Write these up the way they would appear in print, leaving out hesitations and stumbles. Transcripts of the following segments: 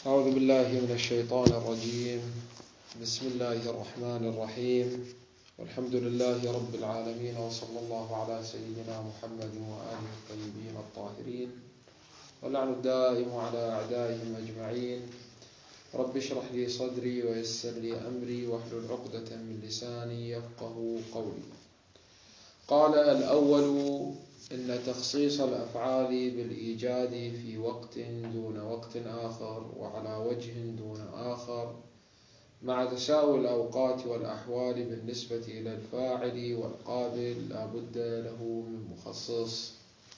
أعوذ بالله من الشيطان الرجيم. بسم الله الرحمن الرحيم، والحمد لله رب العالمين، وصلى الله على سيدنا محمد وآله الطيبين الطاهرين، واللعن الدائم على أعدائهم أجمعين. رب اشرح لي صدري ويسر لي أمري واحلل عقدة من لساني يفقه قولي. قال الأول: إن تخصيص الأفعال بالإيجاد في وقت دون وقت آخر وعلى وجه دون آخر مع تساوي الأوقات والأحوال بالنسبة إلى الفاعل والقابل لا بد له من مخصص.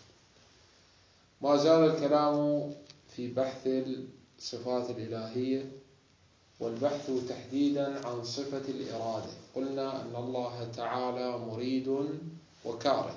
ما زال الكلام في بحث الصفات الإلهية، والبحث تحديدا عن صفة الإرادة. قلنا أن الله تعالى مريد وكاره،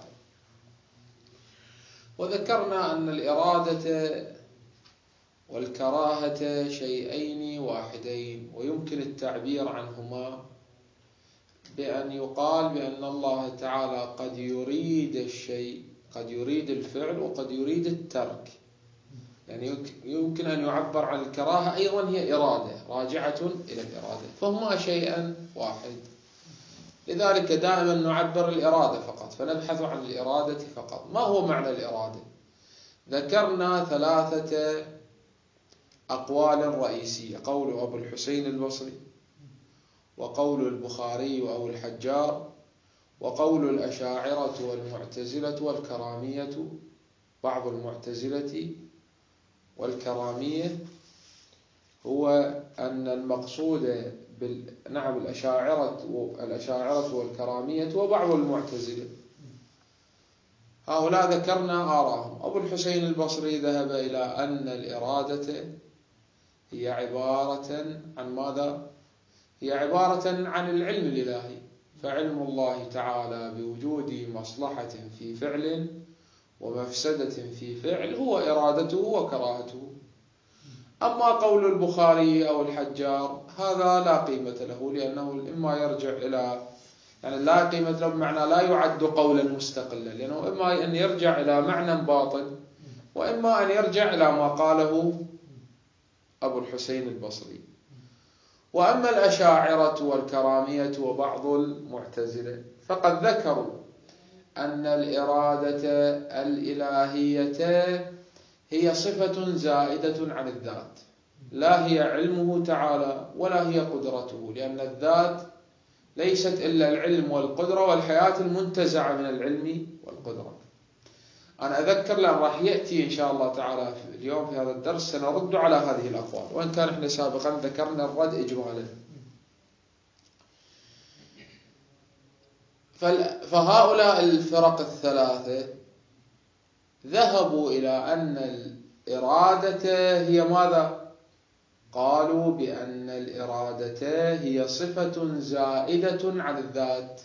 وذكرنا أن الإرادة والكراهة شيئين واحدين، ويمكن التعبير عنهما بأن يقال بأن الله تعالى قد يريد الشيء، قد يريد الفعل وقد يريد الترك. يعني يمكن أن يعبر عن الكراهة أيضا هي إرادة راجعة إلى الإرادة، فهما شيئا واحد. لذلك دائما نعبر الإرادة فقط، فنبحث عن الإرادة فقط. ما هو معنى الإرادة؟ ذكرنا ثلاثة أقوال رئيسية: قول أبو الحسين البصري، وقول البخاري أو الحجار، وقول الأشاعرة والمعتزلة والكرامية. بعض المعتزلة والكرامية هو أن المقصود الأشاعرة والكرامية وبعض المعتزلة. هؤلاء ذكرنا آراءهم. أبو الحسين البصري ذهب إلى أن الإرادة هي عبارة عن ماذا؟ هي عبارة عن العلم الإلهي، فعلم الله تعالى بوجود مصلحة في فعل ومفسدة في فعل هو إرادته وكراهته. أما قول البخاري أو الحجار هذا لا قيمة له، لأنه إما يرجع إلى لا قيمة له بمعنى لا يعد قولا مستقلا، لأنه إما أن يرجع إلى معنى باطل، وإما أن يرجع إلى ما قاله أبو الحسين البصري. وأما الأشاعرة والكرامية وبعض المعتزلة فقد ذكروا أن الإرادة الإلهية هي صفة زائدة عن الذات، لا هي علمه تعالى ولا هي قدرته، لأن الذات ليست إلا العلم والقدرة والحياة المنتزعة من العلم والقدرة. أنا أذكر لأن راح يأتي إن شاء الله تعالى اليوم في هذا الدرس سنرد على هذه الأقوال، وإن كان إحنا سابقا ذكرنا الرد إجمالا. فهؤلاء الفرق الثلاثة ذهبوا إلى أن الإرادة هي ماذا؟ قالوا بأن الإرادة هي صفة زائدة عن الذات،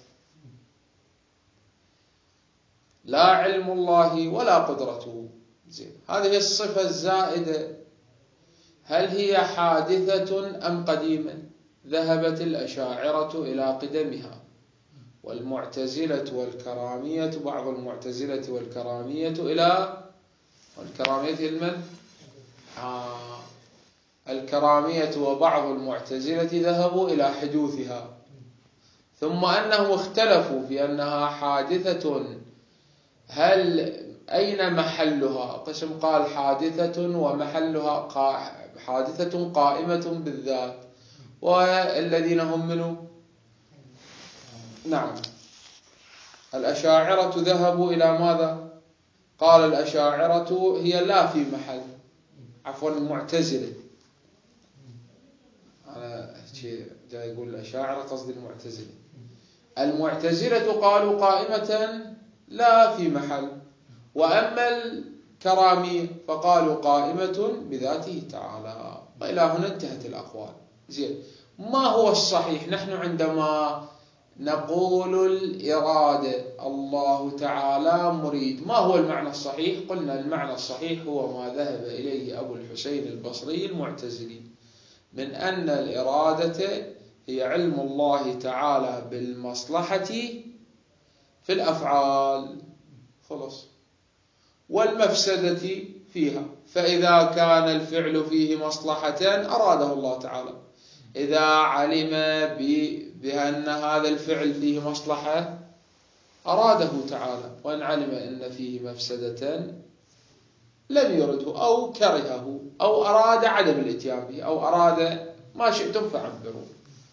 لا علم الله ولا قدرته. هذه الصفة الزائدة هل هي حادثة أم قديمة؟ ذهبت الأشاعرة إلى قدمها، والمعتزلة والكرامية، بعض المعتزلة والكرامية إلى المن؟ الكرامية وبعض المعتزلة ذهبوا إلى حدوثها، ثم أنهم اختلفوا في أنها حادثة. أين محلها؟ قسم قال حادثة ومحلها حادثة قائمة بالذات، والذين هم منه الأشاعرة ذهبوا إلى ماذا؟ قال الأشاعرة هي لا في محل، المعتزلة، أنا جاي يقول الأشاعرة قصد المعتزلة. المعتزلة قالوا قائمة لا في محل، وأما الكرامية فقالوا قائمة بذاته تعالى. وإلى هنا انتهت الأقوال. ما هو الصحيح؟ نحن عندما نقول الإرادة الله تعالى مريد، ما هو المعنى الصحيح؟ قلنا المعنى الصحيح هو ما ذهب إليه أبو الحسين البصري المعتزلي، من أن الإرادة هي علم الله تعالى بالمصلحة في الأفعال، خلص، والمفسدة فيها، فإذا كان الفعل فيه مصلحة أراده الله تعالى، إذا علم بأن هذا الفعل فيه مصلحة أراده تعالى، وإن علم أن فيه مفسدة لم يرده أو كرهه أو أراد عدم الاتيان به أو أراد ما شئتم فعبروا.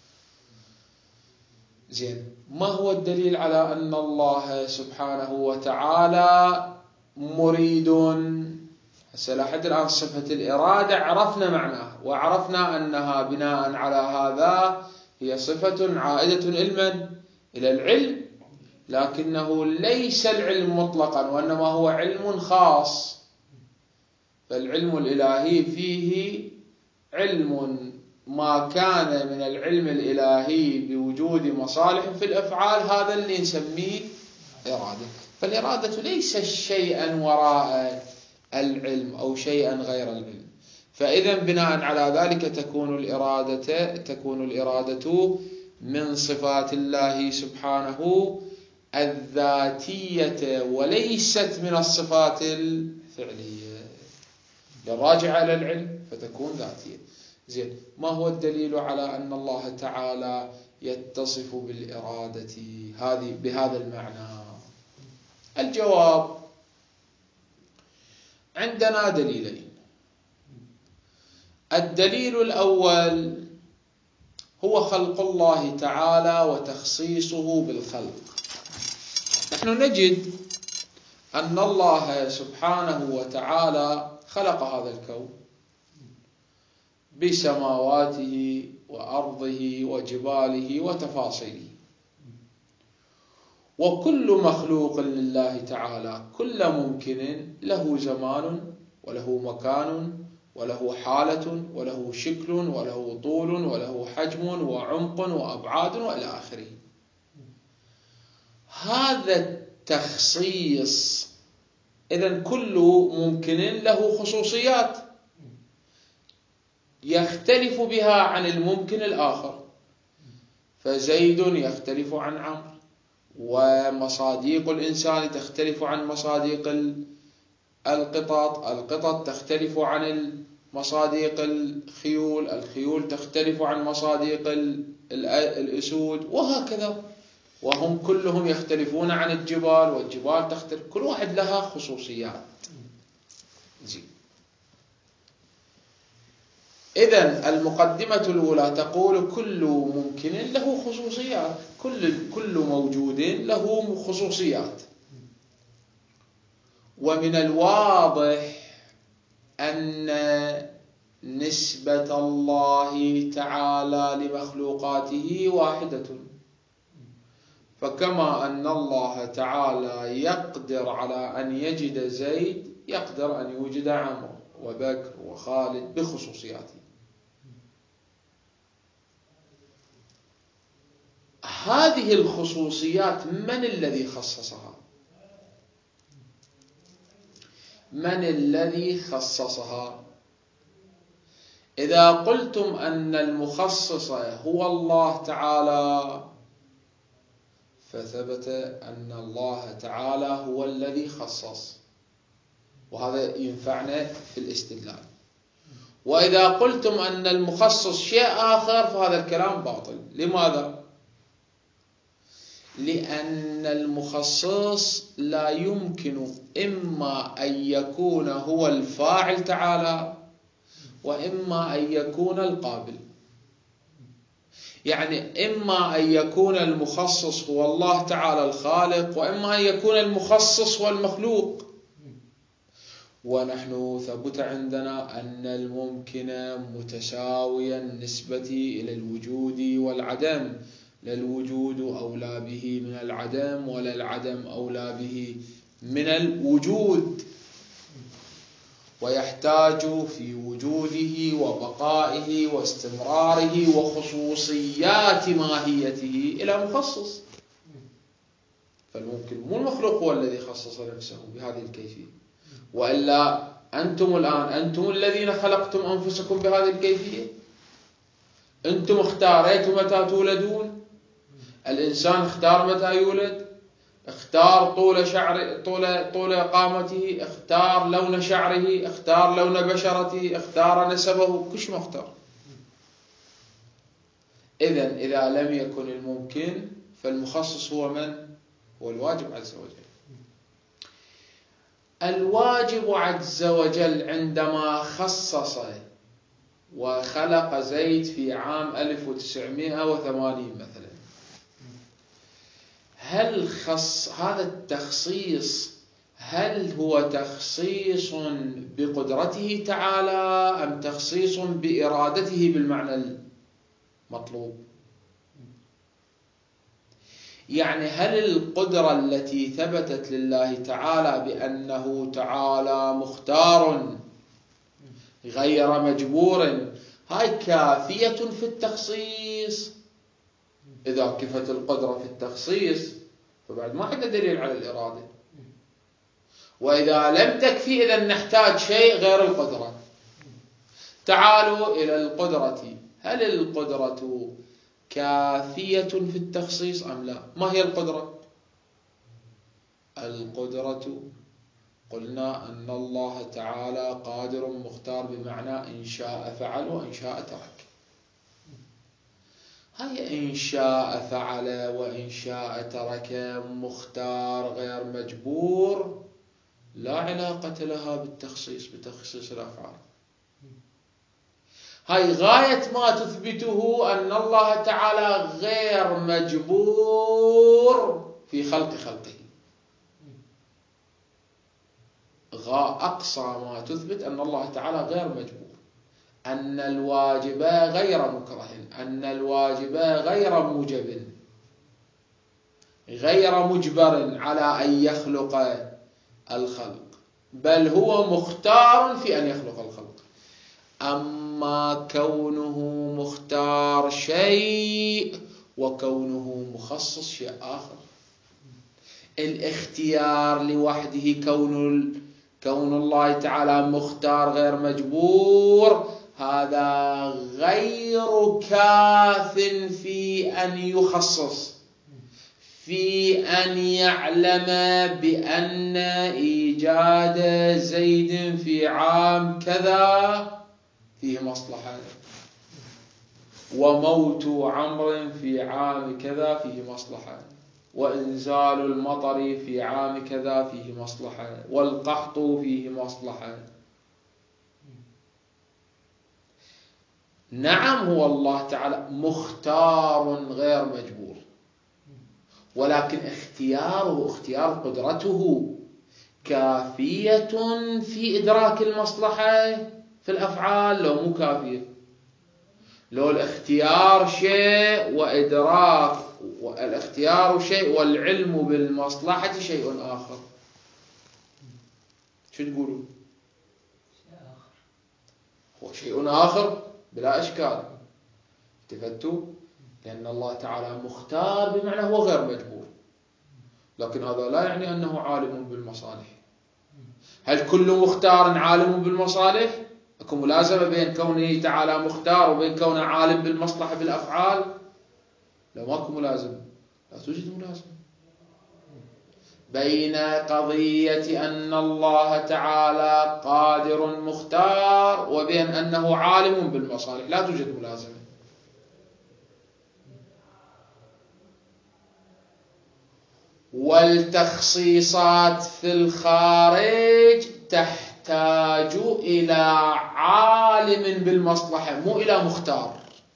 زين، ما هو الدليل على أن الله سبحانه وتعالى مريد؟ هسه لحد الآن صفة الإرادة عرفنا معناها، وعرفنا أنها بناء على هذا هي صفة عائدة إلى العلم، لكنه ليس العلم مطلقا، وإنما هو علم خاص. فالعلم الإلهي فيه علم ما كان من العلم الإلهي بوجود مصالح في الأفعال، هذا اللي نسميه إرادة. فالإرادة ليس شيئا وراء العلم أو شيئا غير العلم. فإذا بناء على ذلك تكون الإرادة من صفات الله سبحانه الذاتية، وليست من الصفات الفعلية الراجعة إلى العلم، فتكون ذاتية. زين، ما هو الدليل على أن الله تعالى يتصف بالإرادة بهذا المعنى؟ الجواب: عندنا دليلين. الدليل الأول هو خلق الله تعالى وتخصيصه بالخلق. نحن نجد أن الله سبحانه وتعالى خلق هذا الكون بسماواته وأرضه وجباله وتفاصيله، وكل مخلوق لله تعالى كل ممكن له زمان وله مكان وله حالة وله شكل وله طول وله حجم وعمق وأبعاد وإلى آخره. هذا التخصيص، إذن كل ممكن له خصوصيات يختلف بها عن الممكن الآخر. فزيد يختلف عن عمرو، ومصاديق الإنسان تختلف عن مصاديق القطط تختلف عن مصاديق الخيول تختلف عن مصاديق الأسود، وهكذا. وهم كلهم يختلفون عن الجبال، والجبال تختلف، كل واحد لها خصوصيات. إذن المقدمة الأولى تقول كل ممكن له خصوصيات، كل موجود له خصوصيات. ومن الواضح أن نسبة الله تعالى لمخلوقاته واحدة، فكما أن الله تعالى يقدر على أن يجد زيد يقدر أن يوجد عمرو وبكر وخالد بخصوصياته. هذه الخصوصيات من الذي خصصها؟ من الذي خصصها؟ إذا قلتم أن المخصص هو الله تعالى، فثبت أن الله تعالى هو الذي خصص، وهذا ينفعنا في الاستدلال. وإذا قلتم أن المخصص شيء آخر فهذا الكلام باطل. لماذا؟ لأن المخصص لا يمكن إما أن يكون هو الفاعل تعالى، وإما أن يكون القابل. يعني إما أن يكون المخصص هو الله تعالى الخالق، وإما أن يكون المخصص هو المخلوق. ونحن ثبت عندنا أن الممكن متساويا النسبة إلى الوجود والعدم، لا الوجود أولى به من العدم، ولا العدم أولى به من الوجود، ويحتاج في وجوده وبقائه واستمراره وخصوصيات ماهيته إلى مخصص. فالممكن مو المخلوق هو الذي خصص نفسه بهذه الكيفية، وإلا أنتم الآن أنتم الذين خلقتم أنفسكم بهذه الكيفية. أنتم اختاريتم متى تولدون، الإنسان اختار متى يولد، اختار طول شعر طول قامته، اختار لون شعره، اختار لون بشرته، اختار نسبه، كش ما اختار. إذا لم يكن الممكن فالمخصص هو من؟ هو الواجب عز وجل. الواجب عز وجل عندما خصص وخلق زيد في عام 1980 مثلا، هل هذا التخصيص هل هو تخصيص بقدرته تعالى أم تخصيص بإرادته بالمعنى المطلوب؟ يعني هل القدرة التي ثبتت لله تعالى بأنه تعالى مختار غير مجبور هاي كافية في التخصيص؟ إذا كفت القدرة في التخصيص فبعد ما عندنا دليل على الإرادة. وإذا لم تكفي إذا نحتاج شيء غير القدرة. تعالوا إلى القدرة، هل القدرة كافية في التخصيص أم لا؟ ما هي القدرة؟ القدرة قلنا أن الله تعالى قادر مختار بمعنى إن شاء فعل وإن شاء ترك. هي إن شاء فعل وإن شاء ترك مختار غير مجبور لا علاقة لها بتخصيص الأفعال. هاي غاية ما تثبته أن الله تعالى غير مجبور في خلقه. أقصى ما تثبت أن الله تعالى غير مجبور، أن الواجب غير مكره، أن الواجب غير موجب، غير مجبر على أن يخلق الخلق، بل هو مختار في أن يخلق الخلق. أما كونه مختار شيء وكونه مخصص شيء آخر. الاختيار لوحده كون الله تعالى مختار غير مجبور هذا غير كاف في أن يخصص، في أن يعلم بأن إيجاد زيد في عام كذا فيه مصلحة، وموت عمرو في عام كذا فيه مصلحة، وإنزال المطر في عام كذا فيه مصلحة، والقحط فيه مصلحة. نعم هو الله تعالى مختار غير مجبور، ولكن اختيار قدرته كافية في إدراك المصلحة في الأفعال لو مو كافية. لو الاختيار شيء وإدراك الاختيار شيء والعلم بالمصلحة شيء آخر، شو تقولوا؟ هو شيء آخر بلا إشكال. التفتوا؟ لأن الله تعالى مختار بمعنى هو غير مجبور، لكن هذا لا يعني أنه عالم بالمصالح. هل كل مختار عالم بالمصالح؟ أكو ملازمة بين كونه تعالى مختار وبين كونه عالم بالمصلحة بالأفعال؟ لا، ماكو ملازمة، لا توجد ملازمة بين قضية أن الله تعالى قادر مختار وبين أنه عالم بالمصالح، لا توجد ملازمة. والتخصيصات في الخارج تحتاج إلى عالم بالمصلحة مو إلى مختار.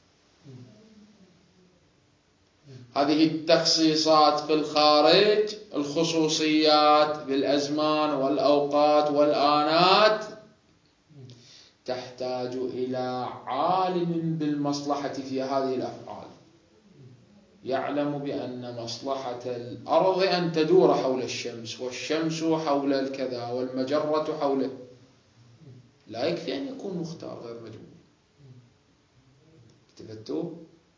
هذه التخصيصات في الخارج، الخصوصيات بالأزمان والأوقات والآنات، تحتاج إلى عالم بالمصلحة في هذه الأفعال، يعلم بأن مصلحة الأرض أن تدور حول الشمس، والشمس حول الكذا، والمجرة حوله. لا يكفي أن يكون مختار غير مجبور. تفتوا؟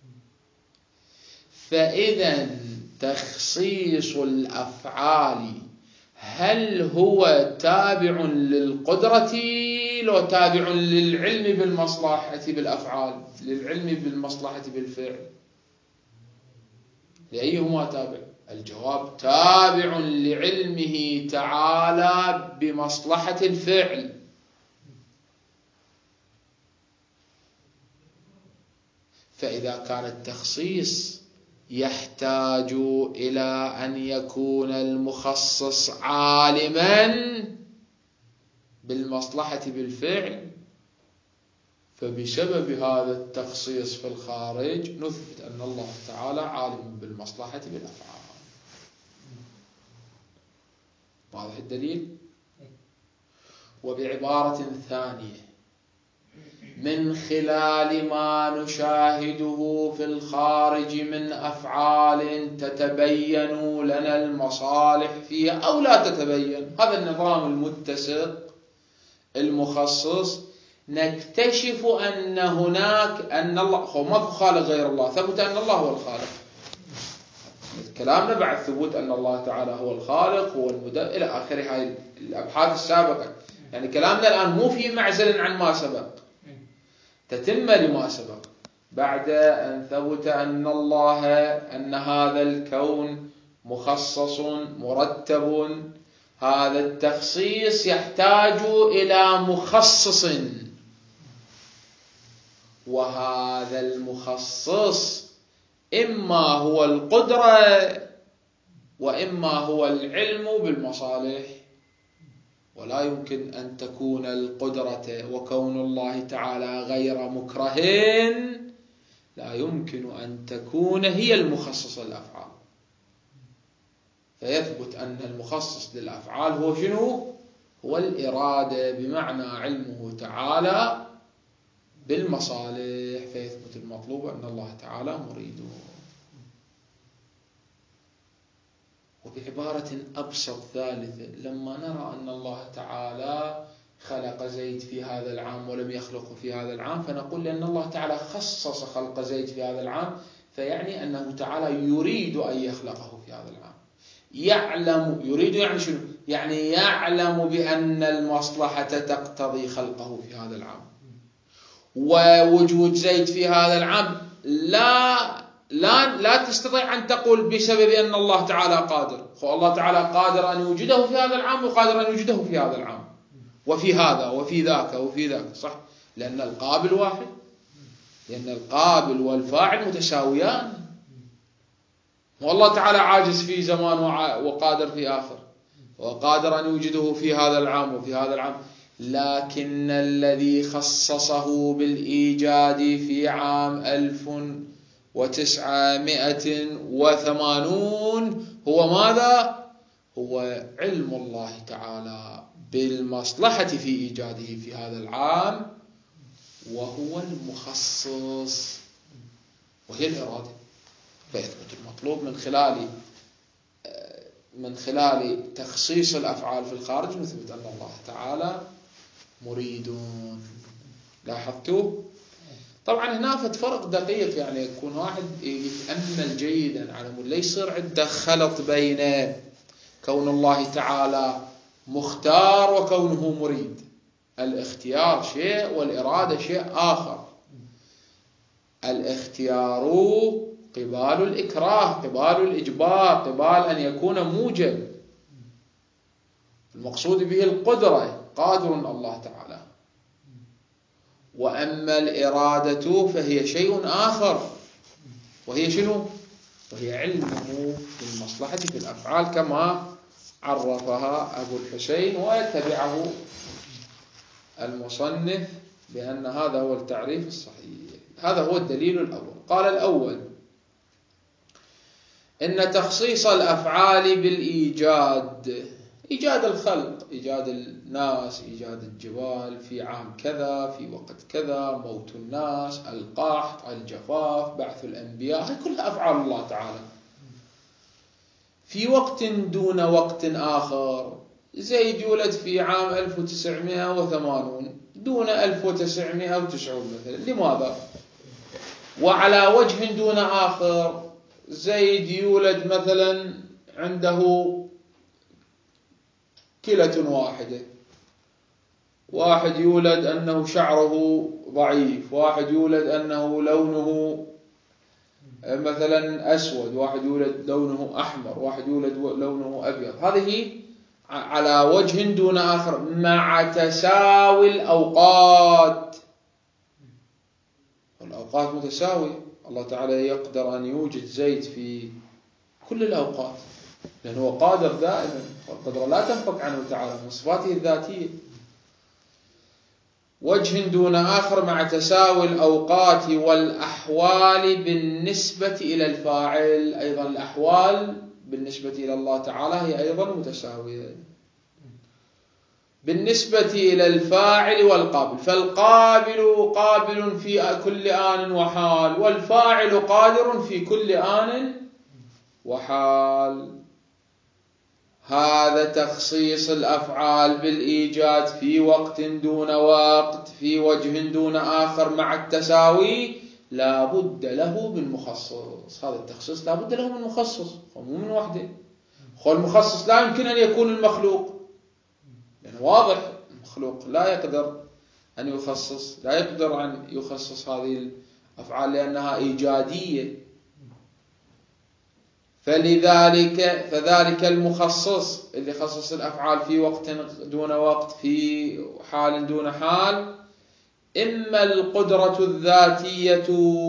فإذا تخصيص الأفعال هل هو تابع للقدرة لو تابع للعلم بالمصلحة بالأفعال، للعلم بالمصلحة بالفعل؟ لأيهما تابع؟ الجواب تابع لعلمه تعالى بمصلحة الفعل. فإذا كان التخصيص يحتاج إلى أن يكون المخصص عالما بالمصلحة بالفعل، فبسبب هذا التخصيص في الخارج نثبت أن الله تعالى عالم بالمصلحة بالأفعال. واضح الدليل؟ وبعبارة ثانية، من خلال ما نشاهده في الخارج من أفعال تتبين لنا المصالح فيها أو لا تتبين، هذا النظام المتسق المخصص، نكتشف أن هناك أن الله هو ماكو خالق غير الله، ثبت أن الله هو الخالق. كلامنا بعد ثبوت أن الله تعالى هو الخالق هو المدبر إلى آخر هاي الأبحاث السابقة، يعني كلامنا الآن مو في معزل عن ما سبق، تتم لما سبق. بعد أن ثبت أن الله أن هذا الكون مخصص مرتب، هذا التخصيص يحتاج إلى مخصص، وهذا المخصص إما هو القدرة وإما هو العلم بالمصالح. ولا يمكن أن تكون القدرة وكون الله تعالى غير مكره لا يمكن أن تكون هي المخصص للأفعال. فيثبت أن المخصص للأفعال هو شنو؟ هو الإرادة، بمعنى علمه تعالى بالمصالح، فيثبت المطلوب أن الله تعالى مريد. وبعبارة أبسط ثالثة، لما نرى أن الله تعالى خلق زيد في هذا العام ولم يخلقه في هذا العام، فنقول لأن الله تعالى خصص خلق زيد في هذا العام، فيعني أنه تعالى يريد أن يخلقه في هذا العام. يعلم، يريد يعني شنو؟ يعني يعلم بأن المصلحة تقتضي خلقه في هذا العام، ووجود زيد في هذا العام لا تستطيع أن تقول بسبب أن الله تعالى قادر. الله تعالى قادر أن يوجده في هذا العام وقادر أن يوجده في هذا العام وفي هذا وفي ذاك وفي ذاك، صح؟ لأن القابل واحد، لأن القابل والفاعل متساويان. والله تعالى عاجز في زمان وقادر في آخر، وقادر أن يوجده في هذا العام وفي هذا العام. لكن الذي خصصه بالإيجاد في عام 1980 هو ماذا؟ هو علم الله تعالى بالمصلحة في إيجاده في هذا العام، وهو المخصص وهي الإرادة. فيثبت المطلوب من خلال تخصيص الأفعال في الخارج، نثبت أن الله تعالى مريد. لاحظتوا؟ طبعا هنا فرق دقيق، يعني يكون واحد يتأمل جيدا على مود لا يصير عنده خلط بين كون الله تعالى مختار وكونه مريد. الاختيار شيء والإرادة شيء آخر. الاختيار قبال الإكراه، قبال الإجبار، قبال أن يكون موجب. المقصود به القدرة، قادر الله تعالى. وأما الإرادة فهي شيء آخر، وهي شنو؟ وهي علمه بالمصلحة في الأفعال كما عرفها أبو الحسين، ويتبعه المصنف بأن هذا هو التعريف الصحيح. هذا هو الدليل الأول. قال الأول: إن تخصيص الأفعال بالإيجاد، إيجاد الخلق، إيجاد الناس، إيجاد الجبال في عام كذا في وقت كذا، موت الناس، القحط، الجفاف، بعث الأنبياء، هذه كلها أفعال الله تعالى في وقت دون وقت آخر. زيد يولد في عام 1980 دون 1990 مثلا، لماذا؟ وعلى وجه دون آخر، زيد يولد مثلا عنده كلة واحدة، واحد يولد أنه شعره ضعيف، واحد يولد أنه لونه مثلا أسود، واحد يولد لونه أحمر، واحد يولد لونه أبيض، هذه على وجه دون آخر مع تساوي الأوقات. والأوقات متساوية. الله تعالى يقدر أن يوجد زيت في كل الأوقات، لأنه هو قادر دائما، والقدرة لا تنفك عنه تعالى من صفاته الذاتية. وجه دون آخر مع تساوي الأوقات والأحوال بالنسبة إلى الفاعل. أيضا الأحوال بالنسبة إلى الله تعالى هي أيضا متساوية بالنسبة إلى الفاعل والقابل. فالقابل قابل في كل آن وحال، والفاعل قادر في كل آن وحال. هذا تخصيص الأفعال بالإيجاد في وقت دون وقت، في وجه دون آخر مع التساوي، لا بد له من مخصص. هذا التخصيص لا بد له من مخصص، مو من وحده. المخصص لا يمكن أن يكون المخلوق، لأنه واضح المخلوق لا يقدر أن يخصص، لا يقدر أن يخصص هذه الأفعال لأنها إيجادية. فذلك المخصص اللي خصص الأفعال في وقت دون وقت، في حال دون حال، إما القدرة الذاتية،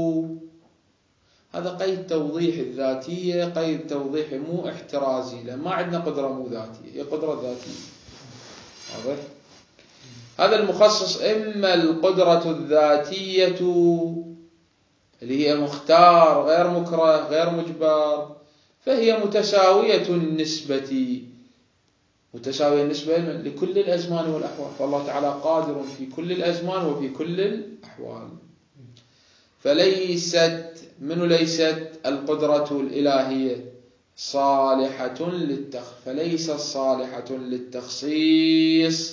هذا قيد توضيح الذاتية، قيد توضيح مو احترازي، لأن ما عندنا قدرة مو ذاتية، هي قدرة ذاتية. واضح؟ هذا المخصص إما القدرة الذاتية اللي هي مختار غير مكره غير مجبر، فهي متساوية النسبة لكل الأزمان والأحوال. فالله تعالى قادر في كل الأزمان وفي كل الأحوال. فليست القدرة الإلهية فليست صالحة للتخصيص،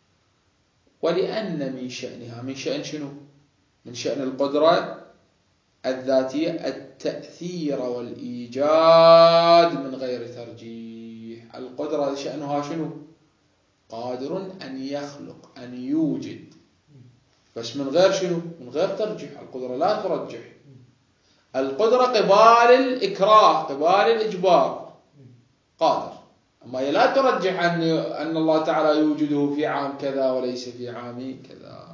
ولأن من شأنها، من شأن شنو؟ من شأن القدرة الذاتية التأثير والإيجاد من غير ترجيح. القدرة شأنها شنو؟ قادر أن يخلق، أن يوجد، بس من غير شنو؟ من غير ترجيح. القدرة لا ترجح. القدرة قبال الإكراه، قبال الإجبار، قادر، أما هي لا ترجح أن الله تعالى يوجده في عام كذا وليس في عام كذا.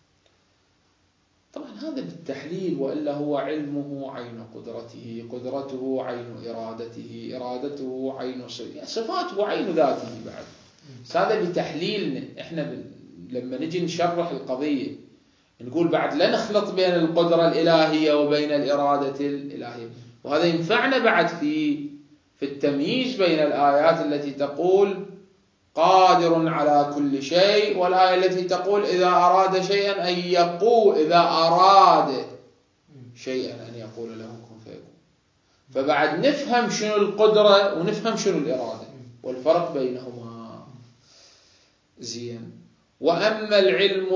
طبعا هذا بالتحليل، وإلا هو علمه عين قدرته، قدرته عين إرادته، إرادته عين صفاته عين ذاته بعد. هذا بتحليلنا إحنا لما نجي نشرح القضية نقول بعد لا نخلط بين القدرة الإلهية وبين الإرادة الإلهية. وهذا ينفعنا بعد في التمييز بين الآيات التي تقول قادر على كل شيء، والآية التي تقول إذا أراد شيئا أن يقول، إذا أراد شيئا أن يقول له كن فيكون. فبعد نفهم شنو القدرة ونفهم شنو الإرادة والفرق بينهما. زين. وأما العلم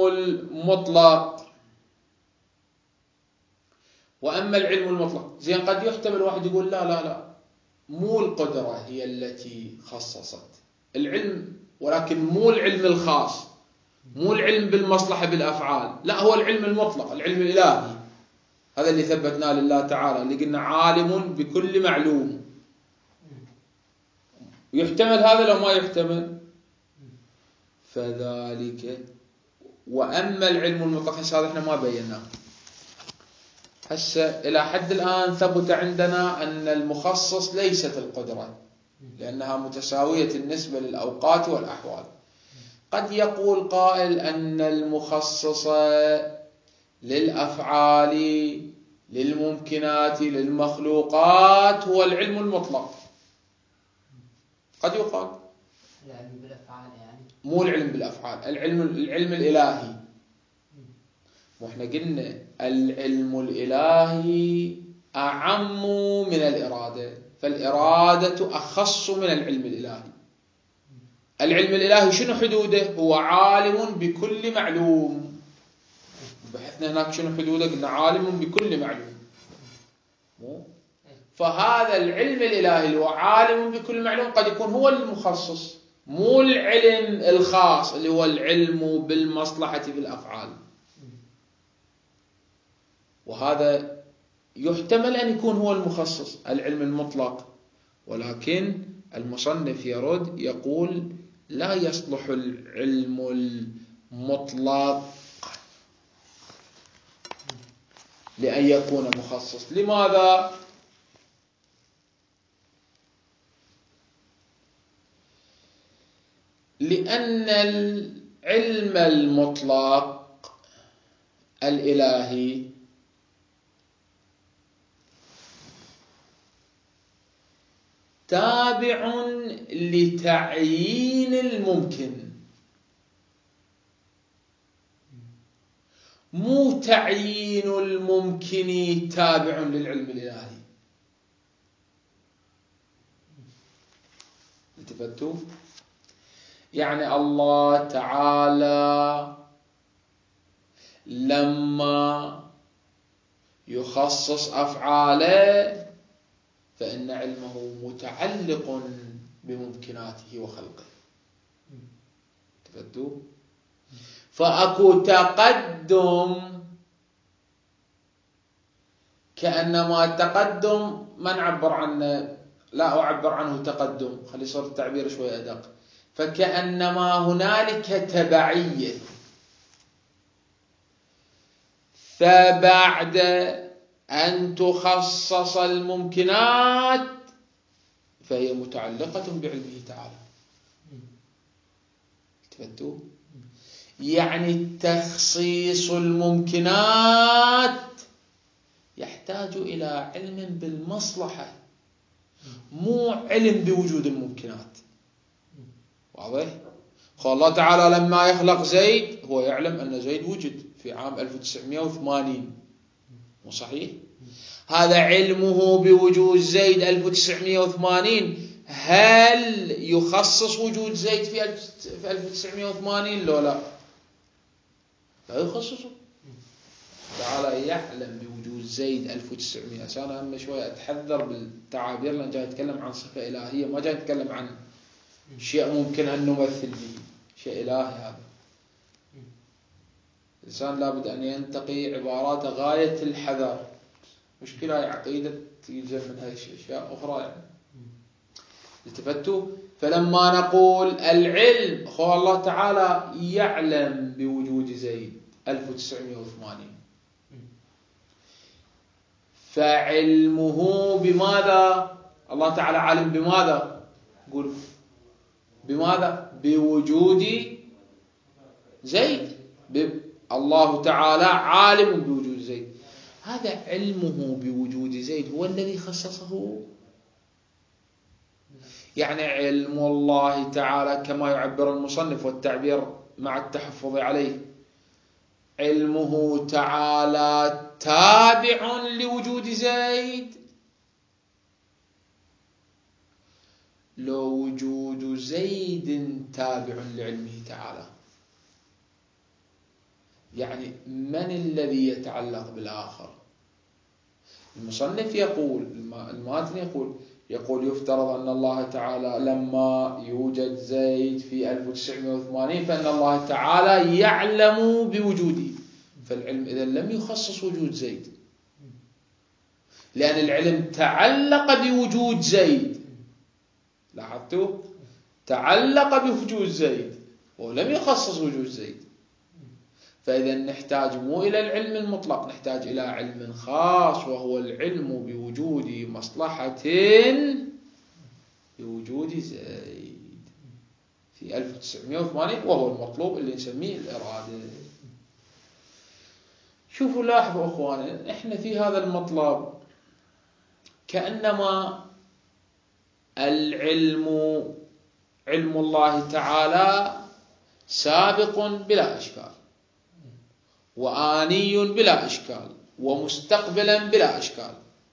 المطلق، زين، قد يحتمل واحد يقول لا مو القدرة هي التي خصصت العلم، ولكن مو العلم الخاص، مو العلم بالمصلحة بالأفعال، لا، هو العلم المطلق، العلم الإلهي. هذا اللي ثبتناه لله تعالى، اللي قلنا عالم بكل معلوم. يحتمل هذا لو ما يحتمل فذلك. وأما العلم المطلق، هذا احنا ما بيناه هسه. إلى حد الآن ثبت عندنا أن المخصص ليست القدرة، لأنها متساوية النسبة للأوقات والأحوال. قد يقول قائل أن المخصص للأفعال، للممكنات، للمخلوقات هو العلم المطلق. قد يقال العلم بالأفعال، يعني مو العلم بالأفعال، العلم الإلهي. وإحنا قلنا العلم الإلهي أعم من الإرادة، فالإرادة أخص من العلم الإلهي. العلم الإلهي شنو حدوده؟ هو عالم بكل معلوم. بحثنا هناك شنو حدوده، قلنا عالم بكل معلوم. فهذا العلم الإلهي اللي هو عالم بكل معلوم قد يكون هو المخصص، مو العلم الخاص اللي هو العلم بالمصلحة بالأفعال. وهذا يحتمل أن يكون هو المخصص العلم المطلق، ولكن المصنف يرد يقول لا يصلح العلم المطلق لأن يكون مخصص. لماذا؟ لأن العلم المطلق الإلهي تابع لتعيين الممكن، مو تعيين الممكن تابع للعلم الإلهي. التفتوا؟ يعني الله تعالى لما يخصص أفعاله فإن علمه متعلق بممكناته وخلقه. تفتوا؟ فأكو تقدم، كأنما التقدم ما نعبر عنه، لا أعبر عنه تقدم، خلي صار التعبير شوي أدق، فكأنما هنالك تبعية، فبعد أن تخصص الممكنات فهي متعلقة بعلمه تعالى. تفتوا؟ يعني تخصيص الممكنات يحتاج إلى علم بالمصلحة، مو علم بوجود الممكنات. واضح؟ الله تعالى لما يخلق زيد هو يعلم أن زيد وجد في عام 1980، مو صحيح؟ هذا علمه بوجود زيد 1980 هل يخصص وجود زيد في 1980؟ لا يخصصه. تعالى يعلم بوجود زيد 1900. أنا أهم شوية أتحذر بالتعابير لأن جاي أتكلم عن صفة إلهية، ما جاي أتكلم عن شيء ممكن أن نمثل به، شيء إلهي. هذا الإنسان لابد أن ينتقي عبارات غاية الحذر. مشكلة عقيدة يلزم منها أشياء أخرى يعني. التفتوا؟ فلما نقول العلم، هو الله تعالى يعلم بوجود زيد 1980، فعلمه بماذا؟ الله تعالى عالم بماذا؟ قول بماذا؟ بوجود زيد. الله تعالى عالم بوجود زيد. هذا علمه بوجود زيد هو الذي خصصه. يعني علم الله تعالى كما يعبر المصنف والتعبير مع التحفظ عليه، علمه تعالى تابع لوجود زيد، لو وجود زيد تابع لعلمه تعالى. يعني من الذي يتعلق بالآخر؟ المصنف يقول، الماتن يقول يفترض أن الله تعالى لما يوجد زيد في 1980 فإن الله تعالى يعلم بوجوده، فالعلم إذن لم يخصص وجود زيد، لأن العلم تعلق بوجود زيد. لاحظتوا؟ تعلق بوجود زيد ولم يخصص وجود زيد. فإذا نحتاج مو إلى العلم المطلق، نحتاج إلى علم خاص وهو العلم بوجود مصلحة بوجود زيد في 1980، وهو المطلوب اللي نسميه الإرادة. شوفوا لاحظوا أخواني، إحنا في هذا المطلب كأنما علم الله تعالى سابق بلا إشكال، وآني بلا إشكال، ومستقبلا بلا إشكال.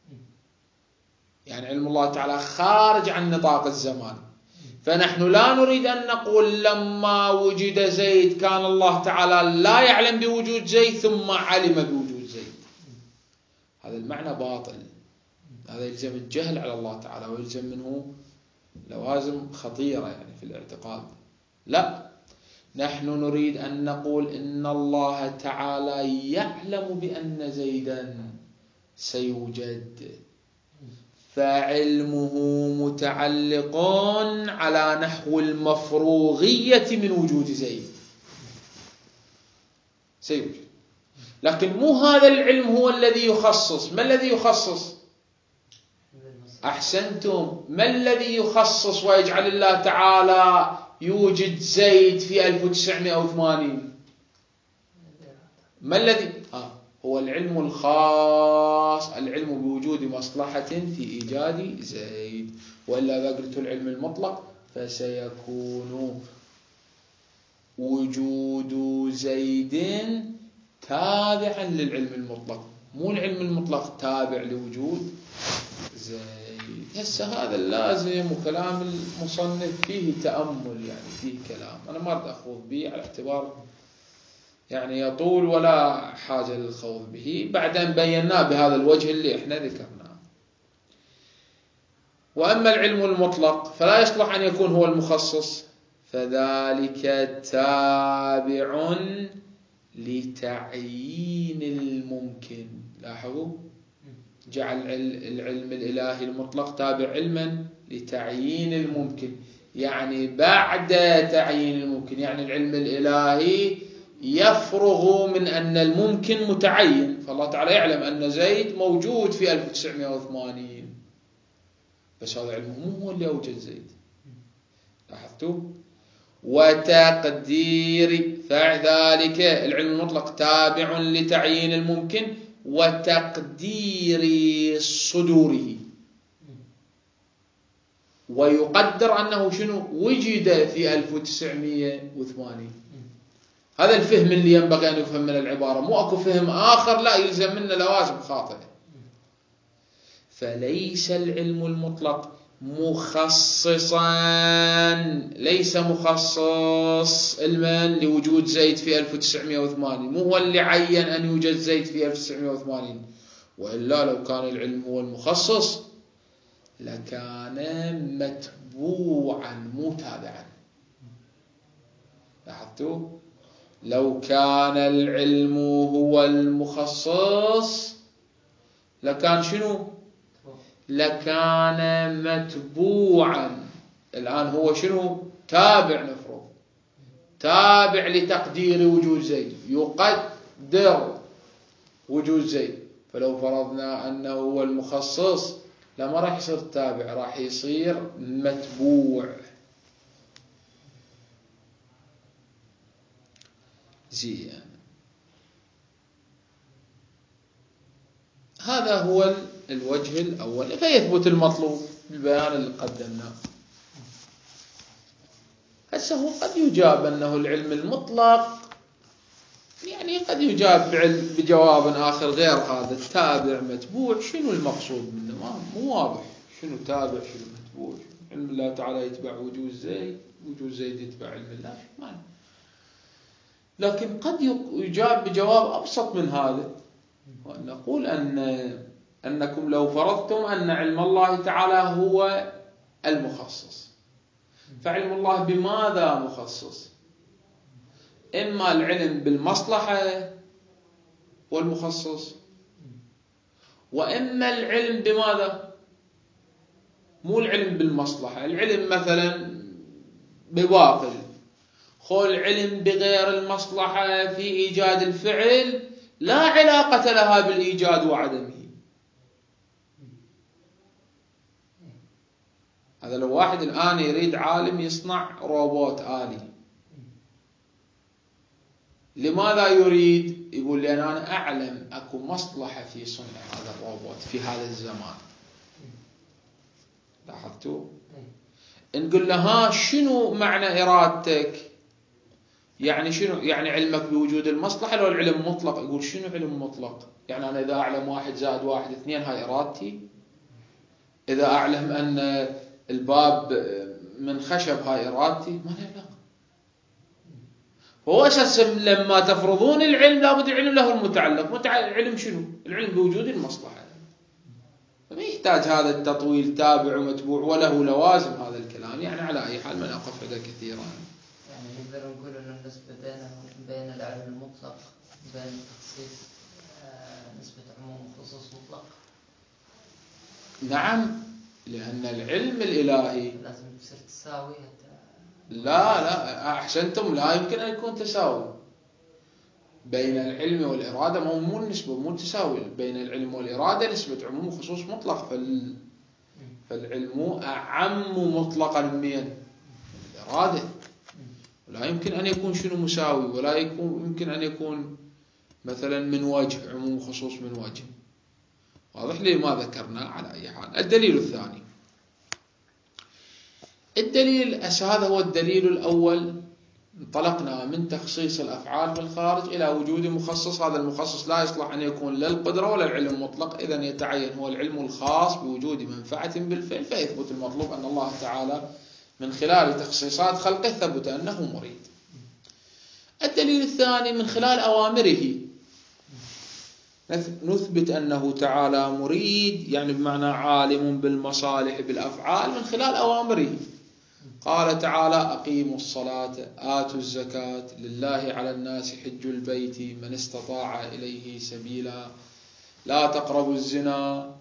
يعني علم الله تعالى خارج عن نطاق الزمان، فنحن لا نريد أن نقول لما وجد زيد كان الله تعالى لا يعلم بوجود زيد ثم علم بوجود زيد. هذا المعنى باطل، هذا يلزم الجهل على الله تعالى ويلزم منه لوازم خطيرة يعني في الاعتقاد. لا، نحن نريد أن نقول إن الله تعالى يعلم بأن زيدا سيوجد، فعلمه متعلق على نحو المفروغية من وجود زيد، سيوجد. لكن مو هذا العلم هو الذي يخصص. ما الذي يخصص؟ أحسنتم، ما الذي يخصص ويجعل الله تعالى يوجد زيد في 1980؟ ما الذي هو العلم الخاص، العلم بوجود مصلحة في إيجاد زيد. وإلا إذا قلت العلم المطلق فسيكون وجود زيد تابعا للعلم المطلق، مو العلم المطلق تابع لوجود زيد. هسه هذا اللازم، وكلام المصنف فيه تأمل، يعني فيه كلام أنا ما أريد أخوض به على اعتبار يعني يطول ولا حاجة للخوض به، بعدين بيناه بهذا الوجه اللي احنا ذكرناه. وأما العلم المطلق فلا يصلح أن يكون هو المخصص، فذلك تابع لتعيين الممكن. لاحظوا، جعل العلم الإلهي المطلق تابع علما لتعيين الممكن، يعني بعد تعيين الممكن، يعني العلم الإلهي يفرغ من أن الممكن متعين، فالله تعالى يعلم أن زيد موجود في 1980، بس هذا علمه مو هو اللي أوجد زيد. لاحظتوا؟ وتقدير، فذلك العلم المطلق تابع لتعيين الممكن وتقدير صدوره، ويقدر أنه شنو وجد في 1980. هذا الفهم اللي ينبغي أن يفهم من العبارة، مو أكو فهم آخر لا يلزم منه لوازم خاطئة. فليس العلم المطلق مخصصا، ليس مخصص علما لوجود زيد في 1980، مو هو اللي عين أن يوجد زيد في 1980. وإلا لو كان العلم هو المخصص لكان متبوعا مو تابعا. لاحظتوا؟ لو كان العلم هو المخصص لكان شنو؟ لكان متبوعا. الآن هو شنو؟ تابع، نفرض تابع لتقدير وجود زيد، يقدر وجود زيد. فلو فرضنا أنه هو المخصص لما راح يصير تابع، راح يصير متبوع. زين، هذا هو الوجه الأول، فيثبت المطلوب بالبيان اللي قدمناه. هسه هو قد يجاب أنه العلم المطلق، يعني قد يجاب بجواب آخر غير هذا، التابع متبوع، شنو المقصود منه؟ مو واضح شنو تابع شنو متبوع. علم الله تعالى يتبع وجود زيد، وجود زيد يتبع علم الله، ما. لكن قد يجاب بجواب أبسط من هذا، وأن نقول أنكم لو فرضتم أن علم الله تعالى هو المخصص، فعلم الله بماذا مخصص؟ إما العلم بالمصلحة والمخصص، وإما العلم بماذا؟ مو العلم بالمصلحة، العلم مثلا بباطل، خو العلم بغير المصلحة في إيجاد الفعل لا علاقة لها بالإيجاد وعدمه. هذا لو واحد الآن يريد عالم يصنع روبوت آلي، لماذا يريد؟ يقول لي أنا أعلم أكو مصلحة في صنع هذا الروبوت في هذا الزمان. لاحظتوا؟ نقول له ها شنو معنى إرادتك؟ يعني شنو؟ يعني علمك بوجود المصلحة لو العلم مطلق؟ يقول شنو علم مطلق؟ يعني أنا إذا أعلم 1 زائد 1 2 هاي إرادتي؟ إذا أعلم أن الباب من خشب هاي إرادتي؟ ما له علاقة. فهو أساسا لما تفرضون العلم لابد العلم له المتعلق. العلم شنو؟ العلم بوجود المصلحة. فما يحتاج هذا التطويل تابع ومتبوع وله لوازم هذا الكلام. يعني على أي حال ما نقف هذا كثيرا. يعني نقدر نقول أن النسبة بين العلم المطلق بين التخصيص نسبة عموم وخصوص مطلق. نعم، لأن العلم الإلهي لازم تصير تساوي حتى. لا أحسنتم، لا يمكن أن يكون تساوي بين العلم والإرادة. مو النسبة مو تساوي بين العلم والإرادة، نسبة عموم وخصوص مطلق. فالعلم أعم مطلقا من الإرادة، لا يمكن أن يكون شنو مساوي، ولا يمكن أن يكون مثلا من وجه عموم وخصوص من وجه. واضح لي ما ذكرنا على أي حال. الدليل الثاني، هذا هو الدليل الأول. انطلقنا من تخصيص الأفعال بالخارج إلى وجود مخصص. هذا المخصص لا يصلح أن يكون لا القدرة ولا العلم المطلق، إذن يتعين هو العلم الخاص بوجود منفعة بالفعل، فيثبت المطلوب أن الله تعالى من خلال تخصيصات خلقه ثبت أنه مريد. الدليل الثاني، من خلال أوامره نثبت أنه تعالى مريد، يعني بمعنى عالم بالمصالح بالأفعال من خلال أوامره. قال تعالى: أقيموا الصلاة آتوا الزكاة لله على الناس حج البيت من استطاع إليه سبيلا لا تقربوا الزنا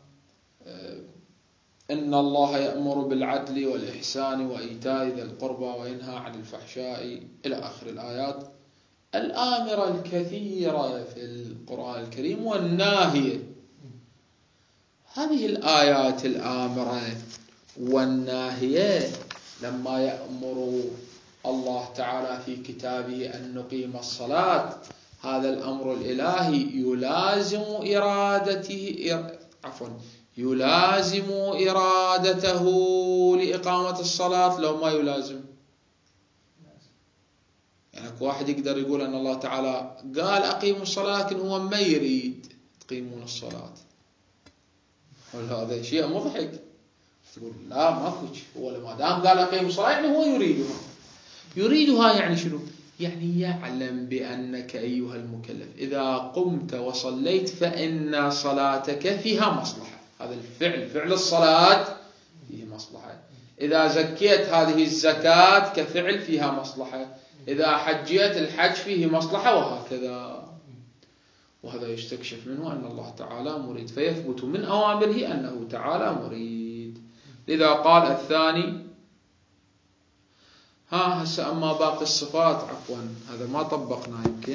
إن الله يأمر بالعدل والإحسان وإيتاء ذي القربى وينهى عن الفحشاء إلى آخر الآيات الآمرة الكثيرة في القرآن الكريم والناهية. هذه الآيات الآمرة والناهية لما يأمر الله تعالى في كتابه أن نقيم الصلاة، هذا الأمر الإلهي يلازم إرادته لإقامة الصلاة لو ما يلازم. يعني واحد يقدر يقول أن الله تعالى قال أقيموا الصلاة لكن هو ما يريد تقيمون الصلاة، هذا شيء مضحك. تقول لا ماكو، هو ما دام قال أقيموا الصلاة يعني هو يريدها. يعني شنو؟ يعني يعلم بأنك أيها المكلف إذا قمت وصليت فإن صلاتك فيها مصلحة. هذا الفعل، فعل الصلاة فيه مصلحة. إذا زكيت هذه الزكاة كفعل فيها مصلحة. إذا حجيت الحج فيه مصلحة، وهكذا. وهذا يستكشف منه أن الله تعالى مريد، فيثبت من أوامره أنه تعالى مريد. لذا قال الثاني هسه أما باقي الصفات، هذا ما طبقنا يمكن.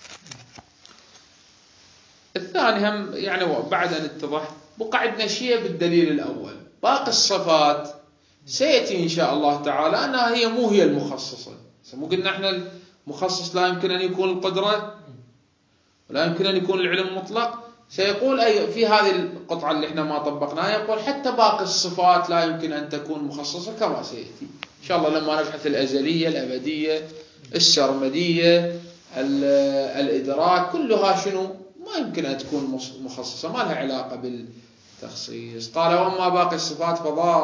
الثاني هم يعني بعد أن اتضح بقى عندنا شيء بالدليل الأول. باقي الصفات سيأتي إن شاء الله تعالى أنها هي مو هي المخصصة. مو قلنا احنا المخصص لا يمكن أن يكون القدرة ولا يمكن أن يكون العلم المطلق. سيقول في هذه القطعة اللي احنا ما طبقناها، يقول حتى باقي الصفات لا يمكن أن تكون مخصصة كما سيأتي إن شاء الله لما نبحث الأزلية الأبدية السرمدية الإدراك، كلها شنو ما يمكن أن تكون مخصصة، ما لها علاقة بالتخصيص. قال: وأما باقي الصفات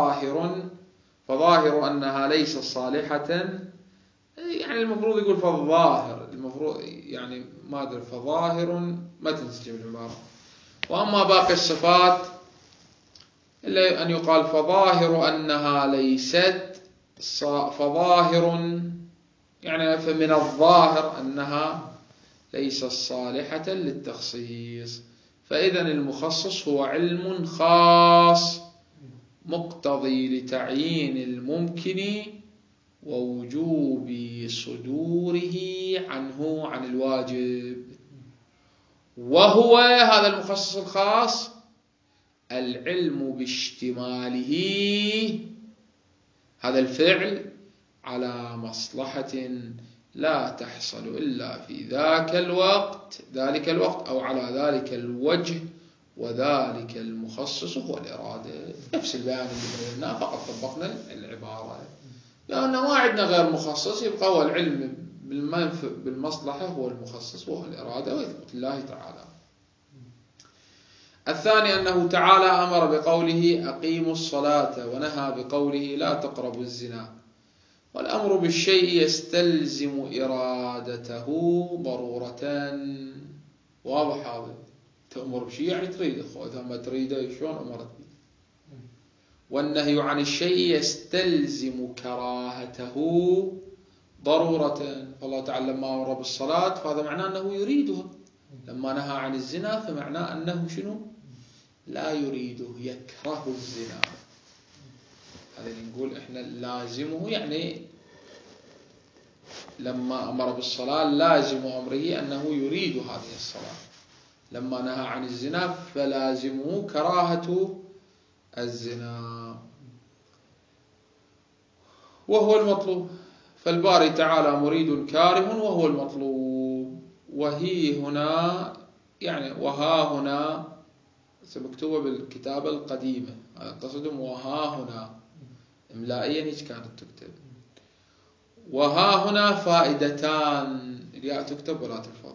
فظاهر أنها ليست صالحة. يعني المفروض يقول فالظاهر، المفروض يعني ما أدري، فظاهر ما تنسجم العبارة. وأما باقي الصفات إلا أن يقال فظاهر أنها ليست فظاهر، يعني فمن الظاهر أنها ليست صالحة للتخصيص. فإذا المخصص هو علم خاص مقتضي لتعيين الممكن ووجوب صدوره عنه عن الواجب. وهو هذا المخصص الخاص العلم باشتماله هذا الفعل على مصلحة لا تحصل إلا في ذلك الوقت أو على ذلك الوجه، وذلك المخصص هو الإرادة. نفس البيان اللي بيناه، فقط طبقنا العبارة. لأنه ما عندنا غير مخصص، يبقى هو العلم بالمصلحة هو المخصص وهو الإرادة، ويثبت الله تعالى. الثاني أنه تعالى أمر بقوله أقيموا الصلاة ونهى بقوله لا تقربوا الزنا. والأمر بالشيء يستلزم إرادته ضرورة. واضح هذا؟ تأمر بشيء يعني تريده، إذا ما تريده شلون أمرت به. والنهي عن الشيء يستلزم كراهته ضرورة. فالله تعالى لما أمر بالصلاة فهذا معناه أنه يريدها، لما نهى عن الزنا فمعناه أنه شنو لا يريده، يكره الزنا. هذا اللي نقول إحنا لازمه، يعني لما أمر بالصلاة لازم أمره أنه يريد هذه الصلاة، لما نهى عن الزنا فلازمه كراهة الزنا، وهو المطلوب. فالباري تعالى مريد كاره وهو المطلوب. وهي هنا يعني وها هنا مكتوبة بالكتابة القديمة، قصدهم وها هنا إملائيا هيك كانت تكتب. وها هنا فائدتان، الياء تكتب ولا تلفظ.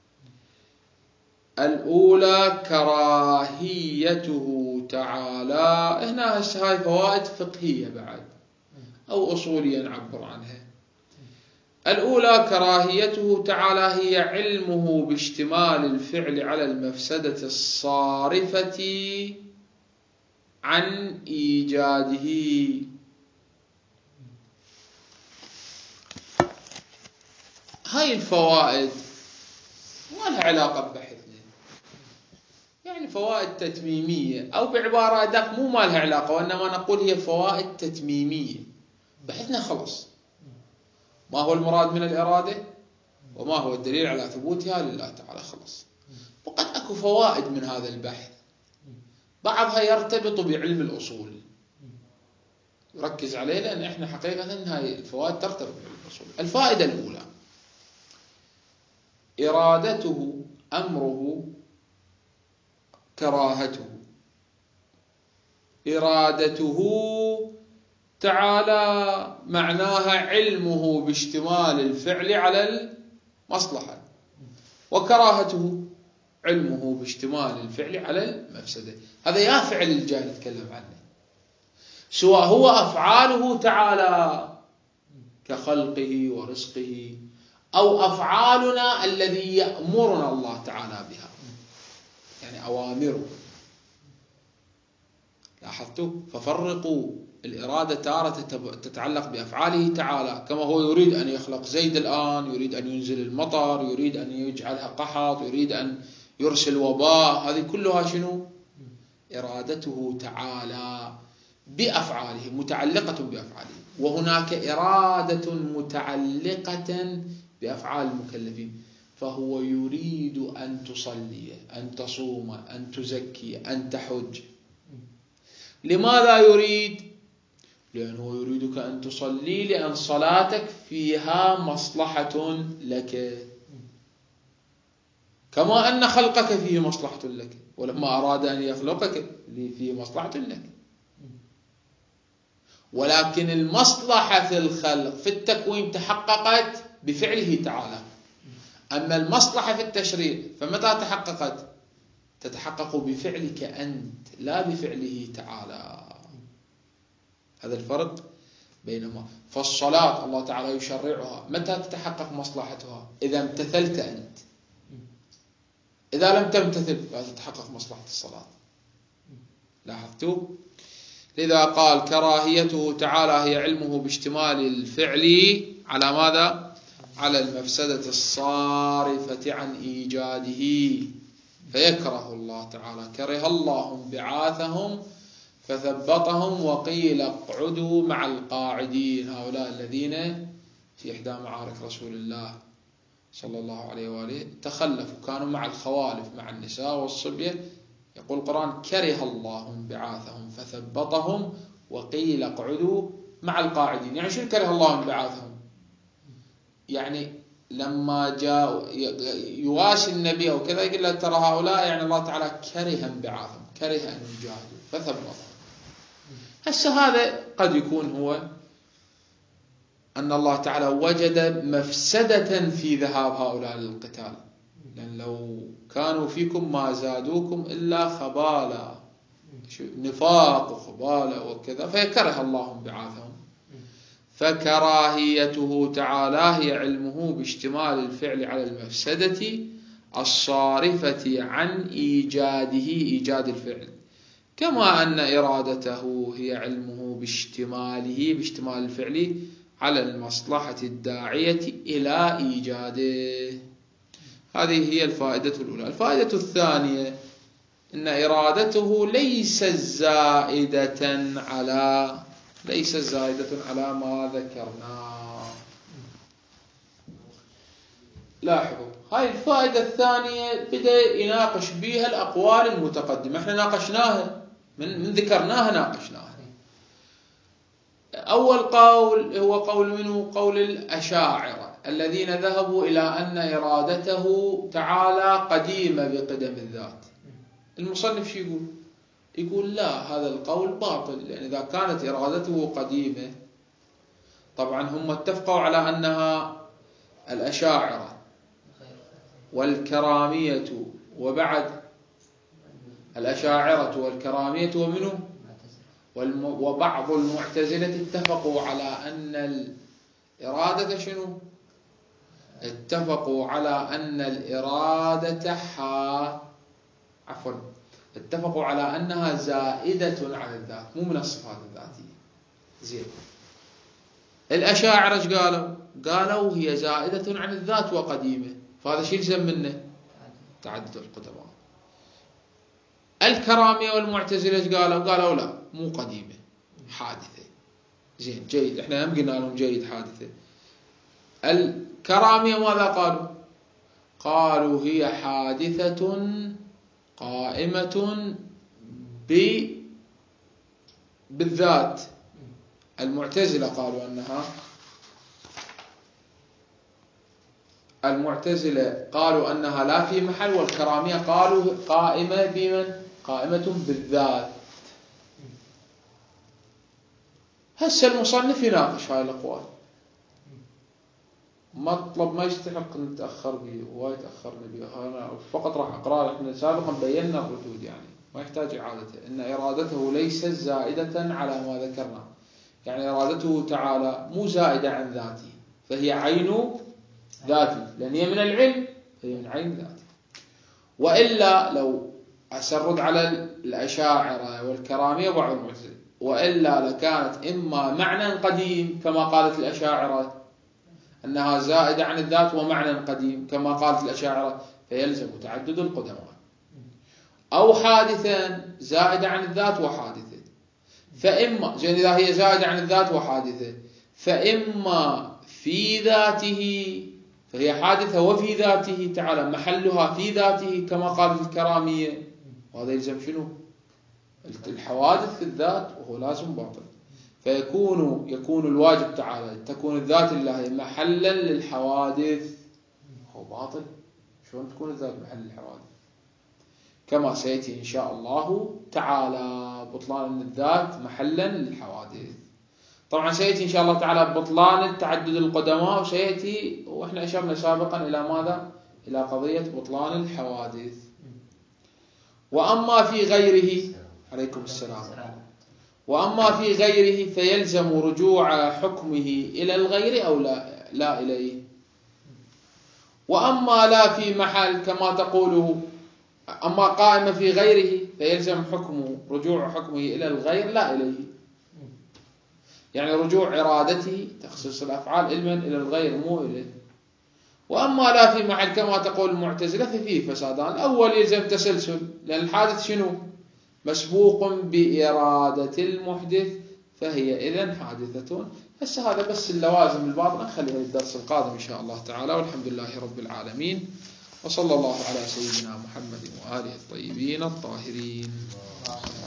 الأولى كراهيته تعالى، هنا هاي فوائد فقهية بعد أو أصولية نعبر عنها. الأولى كراهيته تعالى هي علمه باشتمال الفعل على المفسدة الصارفة عن إيجاده. هاي الفوائد ما لها علاقة ببحثنا، يعني فوائد تتميمية، أو بعبارة أدق مو ما لها علاقة، وإنما نقول هي فوائد تتميمية. بحثنا خلص ما هو المراد من الإرادة وما هو الدليل على ثبوتها لله تعالى، خلص. وقد أكو فوائد من هذا البحث، بعضها يرتبط بعلم الأصول، ركز عليه لأن إحنا حقيقة هاي الفوائد ترتبط بعلم الأصول. الفائدة الأولى إرادته أمره كراهته. إرادته تعالى معناها علمه باشتمال الفعل على المصلحة، وكراهته علمه باشتمال الفعل على المفسدة. هذا يا فعل الجاي نتكلم عنه، سواء هو أفعاله تعالى كخلقه ورزقه، أو أفعالنا الذي يأمرنا الله تعالى بها، يعني أوامره. لاحظتوا؟ ففرقوا الإرادة تارة تتعلق بأفعاله تعالى، كما هو يريد أن يخلق زيد الآن، يريد أن ينزل المطر، يريد أن يجعلها قحط، يريد أن يرسل وباء، هذه كلها شنو؟ إرادته تعالى بأفعاله، متعلقة بأفعاله. وهناك إرادة متعلقة بأفعال المكلفين، فهو يريد أن تصلي، أن تصوم، أن تزكي، أن تحج. لماذا يريد؟ لأنه يريدك أن تصلي، لأن صلاتك فيها مصلحة لك، كما أن خلقك فيه مصلحة لك، ولما أراد أن يخلقك فيه مصلحة لك. ولكن المصلحة في الخلق في التكوين تحققت بفعله تعالى، أما المصلحة في التشريع فمتى تحققت؟ تتحقق بفعلك أنت لا بفعله تعالى. هذا الفرق بينهما. فالصلاة الله تعالى يشرعها، متى تتحقق مصلحتها؟ إذا امتثلت أنت، إذا لم تمتثل لا تتحقق مصلحة الصلاة. لاحظتوا؟ لذا قال كراهيته تعالى هي علمه باشتمال الفعل على ماذا؟ على المفسدة الصارفة عن إيجاده، فيكره الله تعالى. كره الله انبعاثهم فثبطهم وقيل اقعدوا مع القاعدين، هؤلاء الذين في إحدى معارك رسول الله صلى الله عليه وآله تخلفوا، كانوا مع الخوالف، مع النساء والصبية. يقول القرآن كره الله انبعاثهم فثبطهم وقيل اقعدوا مع القاعدين. يعني شو كره الله انبعاثهم؟ يعني لما جاء يواشي النبي أو كذا يقول له ترى هؤلاء، يعني الله تعالى كره انبعاثهم، كره أن يجاهدوا فثبطهم. هسه هذا قد يكون هو أن الله تعالى وجد مفسدة في ذهاب هؤلاء للقتال، لأن لو كانوا فيكم ما زادوكم إلا خبالا، نفاق وخبالة وكذا، فيكره الله انبعاثهم. فكراهيته تعالى هي علمه باشتمال الفعل على المفسدة الصارفة عن إيجاده، إيجاد الفعل، كما أن إرادته هي علمه باشتمال الفعل على المصلحة الداعية إلى إيجاده. هذه هي الفائدة الأولى. الفائدة الثانية إن إرادته ليست زائدة على ما ذكرناه. لاحظوا هاي الفائدة الثانية بدأ يناقش بها الأقوال المتقدمة، احنا ناقشناها من ذكرناها ناقشناها. أول قول هو قول منه؟ قول الأشاعرة الذين ذهبوا إلى أن إرادته تعالى قديمة بقدم الذات. المصنف شو يقول؟ يقول لا، هذا القول باطل، لأن إذا كانت إرادته قديمة، طبعا هم اتفقوا على أنها الأشاعرة والكرامية، وبعد الأشاعرة والكرامية ومنه وبعض المعتزلة اتفقوا على أن الإرادة شنو؟ اتفقوا على أن الإرادة اتفقوا على أنها زائدة عن الذات، مو من الصفات الذاتية. زين، الأشاعرة ايش قالوا؟ قالوا هي زائدة عن الذات وقديمة، فهذا شيء يلزم منه تعدد القدماء. الكرامية والمعتزلة ايش قالوا؟ قالوا لا، مو قديمة، حادثة. زين، جيد، احنا هم قلنا لهم جيد حادثة. الكرامية ماذا قالوا؟ قالوا هي حادثة قائمة بالذات. المعتزلة قالوا أنها لا في محل، والكرامية قالوا قائمة بمن؟ قائمة بالذات. هسه المصنف يناقش هاي الأقوال، مطلب ما يستحق أن نتأخر به، ووايد تأخرنا به. أنا فقط راح أقرأ، احنا سابقا بينا الردود، يعني ما يحتاج إعادته. إن إرادته ليست زائدة على ما ذكرنا، يعني إرادته تعالى مو زائدة عن ذاته، فهي عين ذاته، لأن هي من العلم، فهي من عين ذاته. وإلا لو أسرد على الأشاعرة والكرامية وبعض المعتزلة، وإلا لكانت إما معنى قديم كما قالت الأشاعرة أنها زائدة عن الذات، ومعنى قديم كما قالت الأشاعرة، فيلزم تعدد القدماء، أو حادثا زائدة عن الذات وحادثة. فإما زين، إذا هي زائدة عن الذات وحادثة، فإما في ذاته فهي حادثة، وفي ذاته تعالى محلها في ذاته كما قالت الكرامية، وهذا يلزم شنو؟ الحوادث في الذات، وهو لازم باطل. فيكون الواجب تعالى تكون الذات الله محلا للحوادث، هو باطل. شلون تكون الذات محل للحوادث؟ كما سيأتي إن شاء الله تعالى بطلان الذات محلا للحوادث. طبعا سيأتي إن شاء الله تعالى بطلان تعدد القدماء، وسيأتي، وإحنا أشرنا سابقا إلى ماذا؟ إلى قضية بطلان الحوادث. وأما في غيره، عليكم السلام، وأما في غيره فيلزم رجوع حكمه إلى الغير أو لا إليه. وأما لا في محل كما تقوله، أما قائمة في غيره فيلزم رجوع حكمه إلى الغير لا إليه، يعني رجوع إرادته تخصيص الأفعال علما إلى الغير مو إليه. وأما لا في محل كما تقول المعتزلة ففيه فسادان. الأول يلزم تسلسل، لأن الحادث شنو؟ مسبوق بإرادة المحدث، فهي إذن حادثة. هسه هذا بس اللوازم الباطنة، نخليها للدرس القادم إن شاء الله تعالى. والحمد لله رب العالمين، وصلى الله على سيدنا محمد وآله الطيبين الطاهرين.